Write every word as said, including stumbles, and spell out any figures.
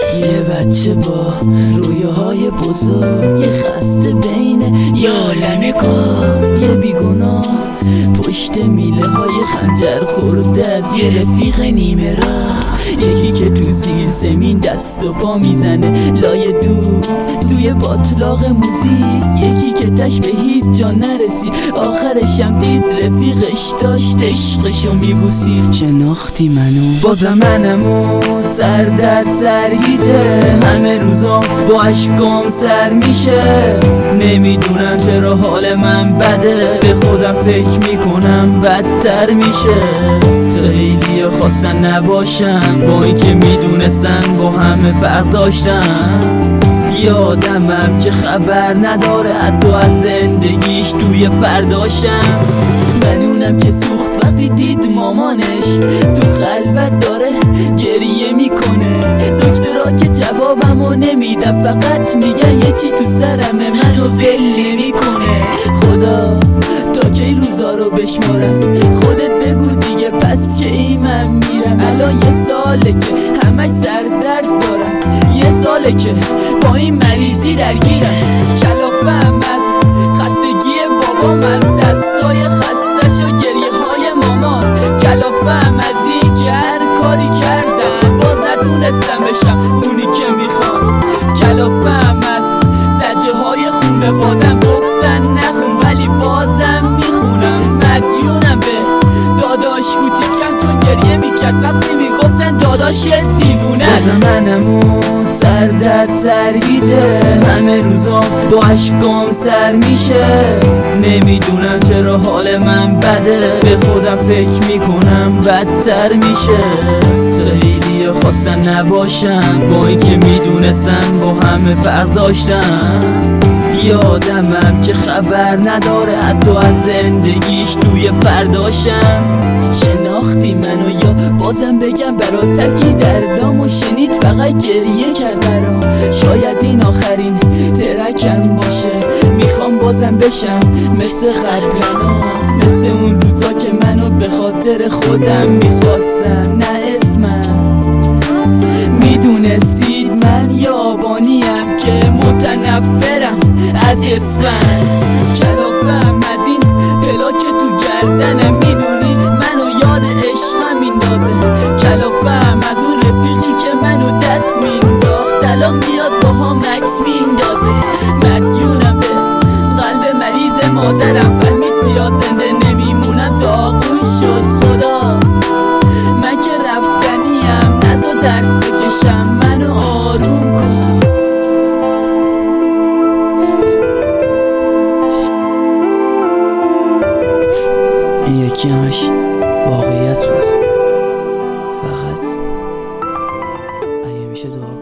یه بچه با رویاهای بزرگ، یه خسته بین یه عالم کار، یه بیگناه پشت میله های خنجر خورده از یه رفیق نیمه راه، یکی که تو زیر زمین دست و پا میزنه لای دود توی باطلاق موزیک، یکی که تش به هیچ جا نرسید آخرش هم دید رفیقش داشت عشقشو میبوسید. شناختی منو بازم منمو سر در سرگیده، همه روزا با عشقام سر میشه، نمیدونم چرا حال من بده، به خودم فکر میکنم بدتر میشه. خیلی خواستن نباشم با این که میدونستن با همه فرق داشتم، یادمم که خبر نداره حتی از زندگیش توی فرداشم. منونم که سوخت وقتی دید مامانش تو خلوت داره گریه میکنه، دکترها که جوابمو نمیدن فقط میگن یه چی تو سرمه منو ول نمیکنه. خدا تا کی روزا رو بشمارم، خودت بگو دیگه پس که این من میرم. الان یه ساله که همش سردرد دارم، یه ساله که با این مریضی درگیرم، کلافم از خستگی بابام، از دستای خستش و گریه های مامان، کلافم از این که هر کاری کردم باز نتونستم بشم اونی که میخوام، کلافم از زجه های خونه بادم گفتن نخون ولی بازم میخونم، مدیونم به داداش کوچیکم چون گریه میکرد وقتی میگفتن داداش دیوونه. بازم منمو سر در سرگیده، همه روزا با عشقام سر میشه، نمیدونم چرا حال من بده، به خودم فکر میکنم بدتر میشه. خیلی خواستن نباشم با این که میدونستن با همه فرق داشتم، یادمم که خبر نداره حتی از زندگیش توی فرداشم. شناختی منو یا بازم بگم برات که دردامو شنید فقط گریه کرد برام، شاید این آخرین ترکم باشه، میخوام بازم بشم مثل قبلنا، مثل اون روزا که منو به خاطر خودم میخواستن نه اسمم. میدونستید من یابانیم که متنفرم از اسفن، کلافم از این پلا که تو گردنم، میدونی منو یاد عشقم میندازه، کلافم از اون رفیقی که منو دست مینداخت الان میاد با هم عکس میندازه، مدیونم به قلب مریض مادرم، فهمید زیاد زنده نمیمونم داغون شد. خدا من که رفتنیم نزا درد بکشم منو آروم کن. این یکی همش واقعیت بود، فقط اگه میشه دعا